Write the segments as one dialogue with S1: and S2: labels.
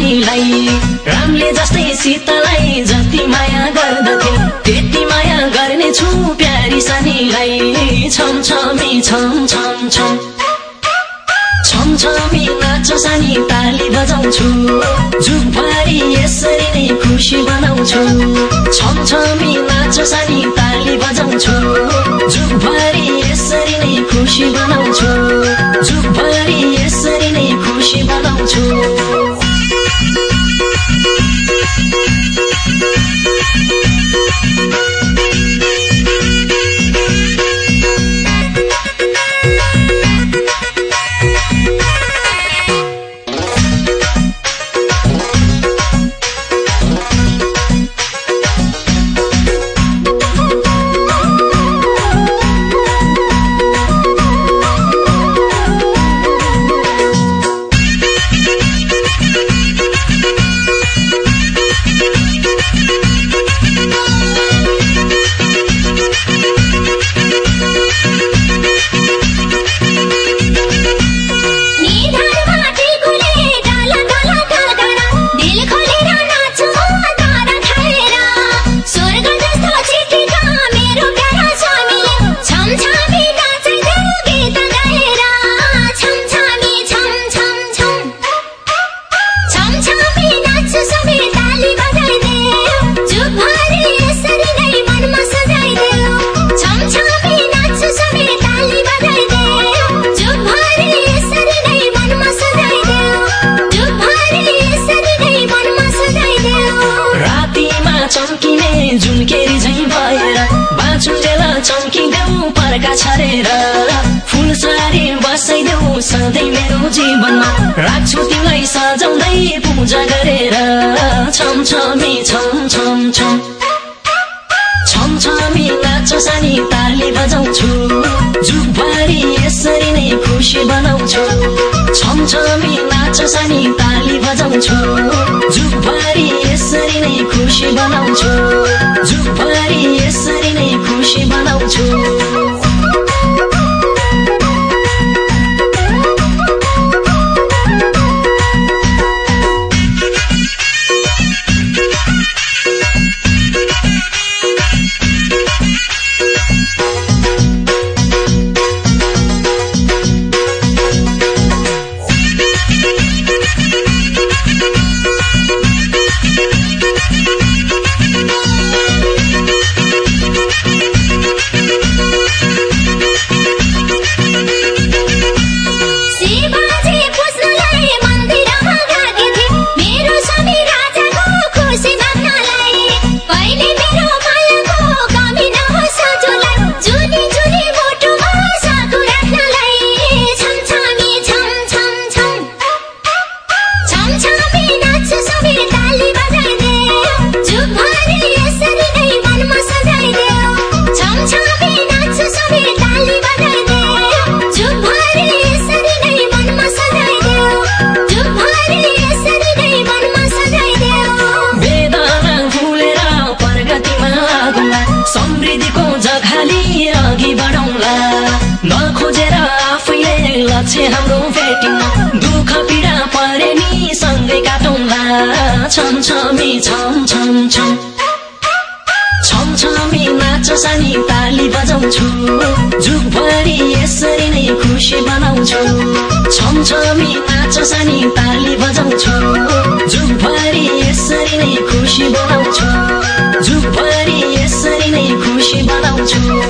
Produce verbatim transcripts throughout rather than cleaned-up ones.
S1: सानीलाई रामले जस्तै सीतालाई जति माया गर्दथे त्यति माया गर्नेछु प्यारी सानीलाई छम छमी छम छम छम छम छमी नाच सानी ताली बजाउँछु जुगभरि यसरी नै खुसी बनाउँछु छम छमी नाच सानी ताली बजाउँछु जुगभरि यसरी नै खुसी बनाउँछु जुगभरि यसरी नै खुसी बनाउँछु फुलसारी बसाइदेऊ सधैँ मेरो जीवनमा राख्छु तिमीलाई सजाउँदै पूजा गरेर छम छमी छम छम छम छम छमी नाच सानी ताली बजाउँछु जुगभरि यसरी नै खुसी बनाउँछु छम छमी नाच सानी ताली बजाउँछु जुगभरि यसरी नै खुसी बनाउँछु जुगभरि यसरी नै खुसी बनाउँछु लक्ष्य हाम्रो भेटिन्न दुःख पीडा परे नि सँगै काटौँला छम छमी छम छम छम छम छमी नाच सानी ताली बजाउँछु जुगभरि यसरी नै खुसी बनाउँछु छम छमी नाच सानी ताली बजाउँछु जुगभरि यसरी नै खुसी बनाउँछु जुगभरि यसरी नै खुसी बनाउँछु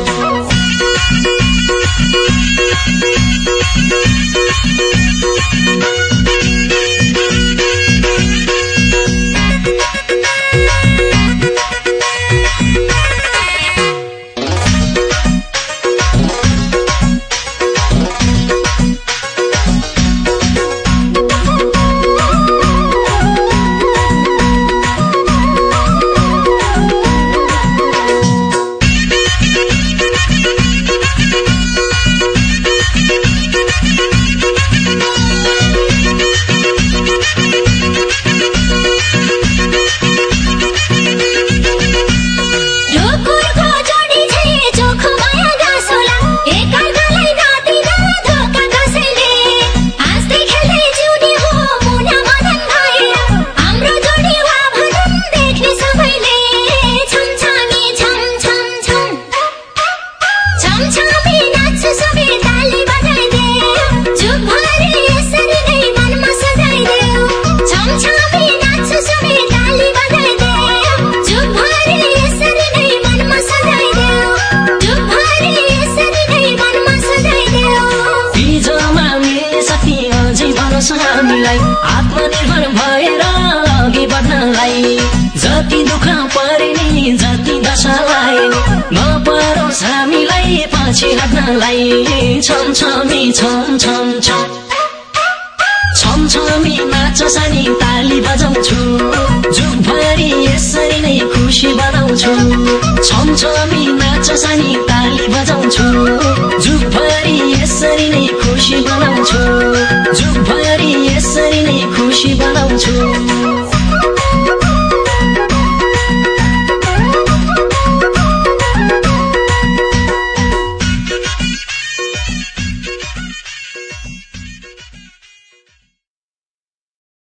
S1: निर्भर भएर अघि बढ्नलाई जति दुःख परे नि जति दशालाई नपरोस् हामीलाई पछि हट्नलाई छम छमी छम छम छम छम छमी नाच सानी ताली बजाउँछु जुगभरि यसरी नै खुसी बनाउँछु छम छमी नाच सानी ताली बजाउँछु जुगभरि यसरी नै खुसी बनाउँछु जुगभरि यसरी नै खुसी बनाउँछु